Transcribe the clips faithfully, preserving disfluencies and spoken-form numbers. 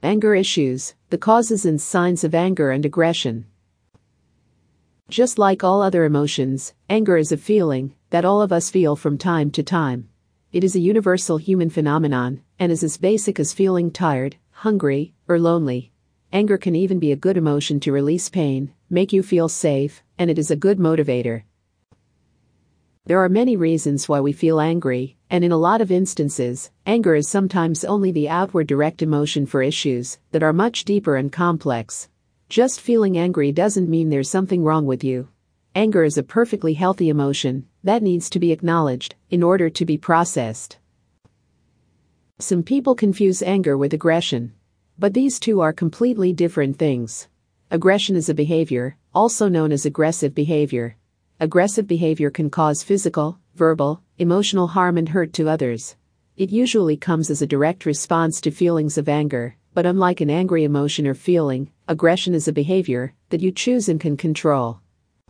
Anger issues, the causes and signs of anger and aggression. Just like all other emotions, anger is a feeling that all of us feel from time to time. It is a universal human phenomenon and is as basic as feeling tired, hungry, or lonely. Anger can even be a good emotion to release pain, make you feel safe, and it is a good motivator. There are many reasons why we feel angry, and in a lot of instances, anger is sometimes only the outward direct emotion for issues that are much deeper and complex. Just feeling angry doesn't mean there's something wrong with you. Anger is a perfectly healthy emotion that needs to be acknowledged in order to be processed. Some people confuse anger with aggression, but these two are completely different things. Aggression is a behavior, also known as aggressive behavior. Aggressive behavior can cause physical, verbal, emotional harm and hurt to others. It usually comes as a direct response to feelings of anger, but unlike an angry emotion or feeling, aggression is a behavior that you choose and can control.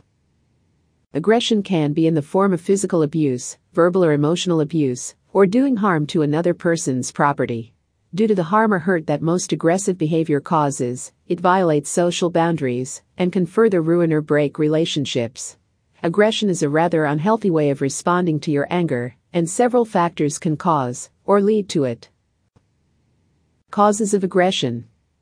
Aggression can be in the form of physical abuse, verbal or emotional abuse, or doing harm to another person's property. Due to the harm or hurt that most aggressive behavior causes, it violates social boundaries and can further ruin or break relationships. Aggression is a rather unhealthy way of responding to your anger, and several factors can cause or lead to it. Causes of aggression.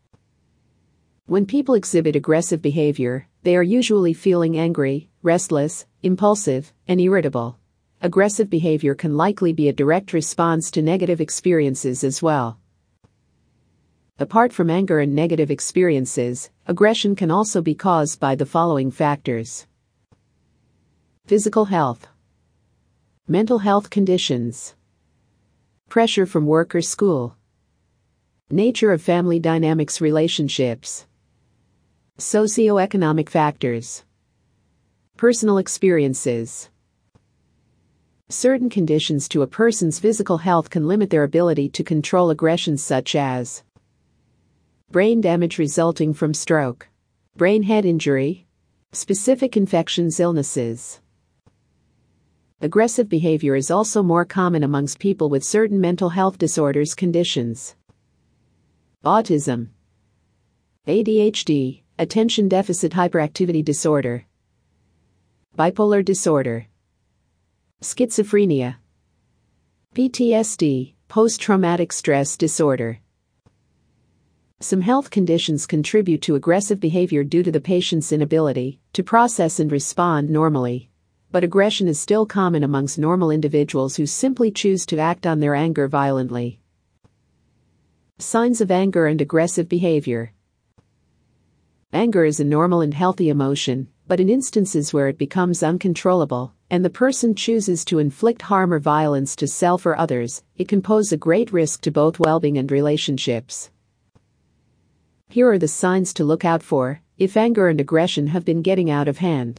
When people exhibit aggressive behavior, they are usually feeling angry, restless, impulsive, and irritable. Aggressive behavior can likely be a direct response to negative experiences as well. Apart from anger and negative experiences, aggression can also be caused by the following factors. Physical health. Mental health conditions. Pressure from work or school. Nature of family dynamics relationships. Socioeconomic factors. Personal experiences. Certain conditions to a person's physical health can limit their ability to control aggression, such as brain damage resulting from stroke, brain head injury, specific infections, illnesses. Aggressive behavior is also more common amongst people with certain mental health disorders conditions. Autism, A D H D, attention deficit hyperactivity disorder, bipolar disorder, schizophrenia, P T S D, post-traumatic stress disorder. Some health conditions contribute to aggressive behavior due to the patient's inability to process and respond normally. But aggression is still common amongst normal individuals who simply choose to act on their anger violently. Signs of anger and aggressive behavior. Anger is a normal and healthy emotion, but in instances where it becomes uncontrollable, and the person chooses to inflict harm or violence to self or others, it can pose a great risk to both well-being and relationships. Here are the signs to look out for if anger and aggression have been getting out of hand.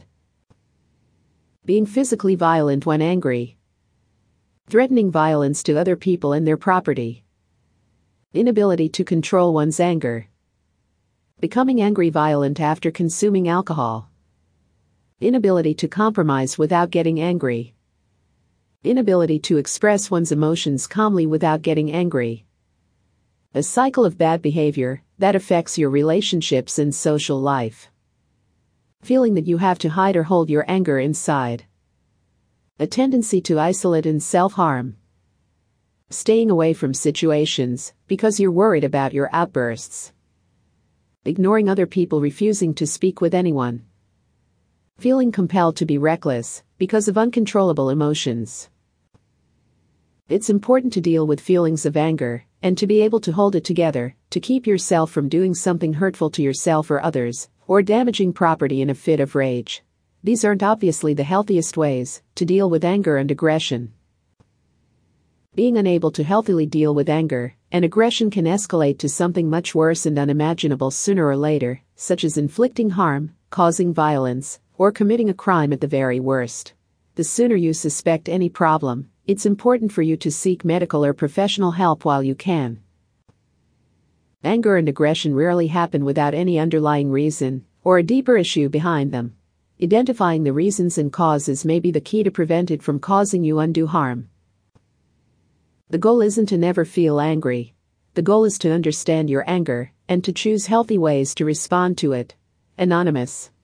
Being physically violent when angry. Threatening violence to other people and their property. Inability to control one's anger. Becoming angry violent after consuming alcohol. Inability to compromise without getting angry. Inability to express one's emotions calmly without getting angry. A cycle of bad behavior that affects your relationships and social life. Feeling that you have to hide or hold your anger inside. A tendency to isolate and self-harm. Staying away from situations because you're worried about your outbursts. Ignoring other people, refusing to speak with anyone. Feeling compelled to be reckless because of uncontrollable emotions. It's important to deal with feelings of anger and to be able to hold it together to keep yourself from doing something hurtful to yourself or others, or damaging property in a fit of rage. These aren't obviously the healthiest ways to deal with anger and aggression. Being unable to healthily deal with anger and aggression can escalate to something much worse and unimaginable sooner or later, such as inflicting harm, causing violence, or committing a crime at the very worst. The sooner you suspect any problem, it's important for you to seek medical or professional help while you can. Anger and aggression rarely happen without any underlying reason or a deeper issue behind them. Identifying the reasons and causes may be the key to prevent it from causing you undue harm. The goal isn't to never feel angry. The goal is to understand your anger and to choose healthy ways to respond to it. Anonymous.